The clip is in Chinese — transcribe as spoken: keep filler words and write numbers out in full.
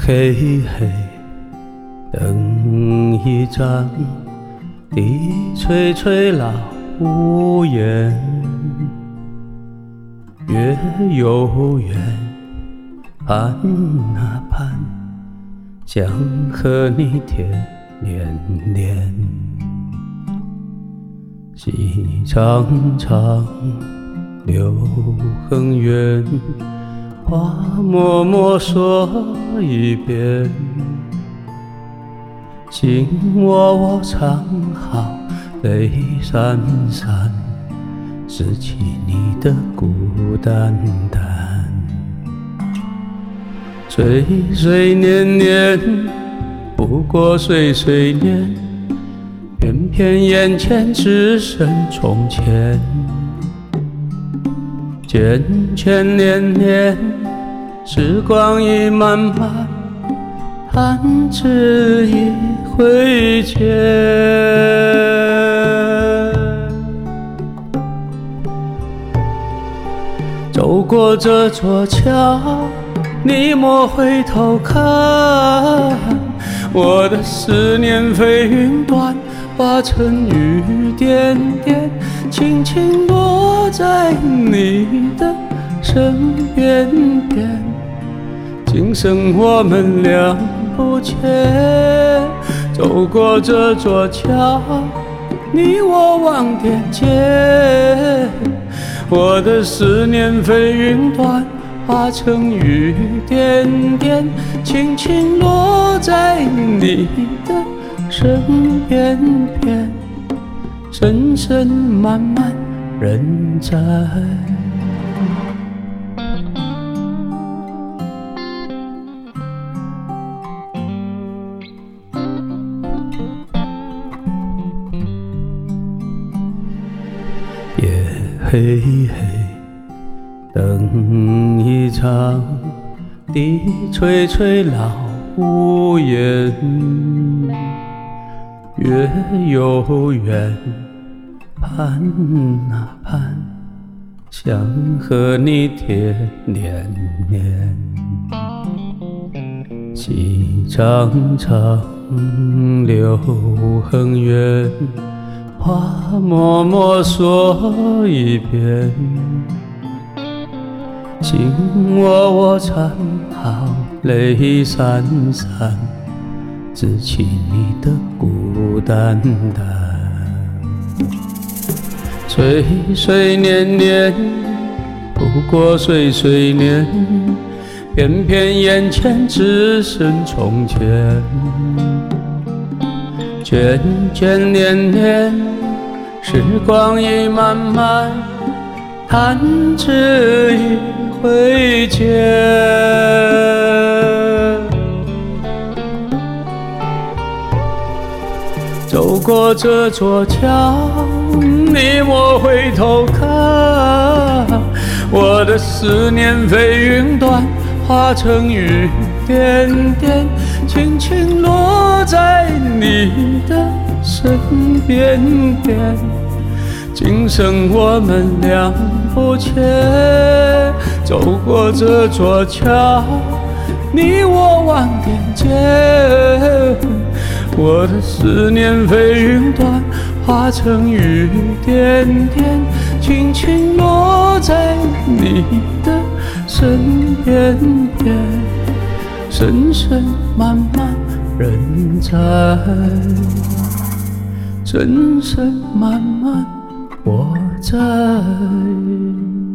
黑黑，灯一盏，地垂垂老屋檐，月悠远，盼啊盼，想和你甜连连。溪长长，流很远，话默默说一遍，心窝窝藏好，泪潸潸，拾起你的孤单单。岁岁年年，不过岁岁年，偏偏眼前只剩从前。圈圈连连，时光已漫漫，弹指一挥间。走过这座桥，你莫回头看，我的思念飞云端，化成雨点点，轻轻落在你的身边边。今生我们两不欠，走过这座桥，你我望天间。我的思念飞云端，化成雨点点，轻轻落在你的身边边。深深漫漫人在，夜黑黑，灯一盏，地垂垂老屋檐，月悠远，盼啊盼，想和你甜连连。溪长长，流很远，话默默说一遍，心窝窝藏好，泪潸潸，拾起你的孤单单。岁岁年年，不过岁岁年，偏偏眼前只剩从前。圈圈连连，时光已漫漫，弹指一挥间。走过这座桥，你莫回头看，我的思念飞云端，化成雨点点，轻轻落在你的身边边。今生我们两不欠，走过这座桥，你我望天间。我的思念飞云端，化成雨点点，轻轻落在你的身边边。深深漫漫人在，深深漫漫我在。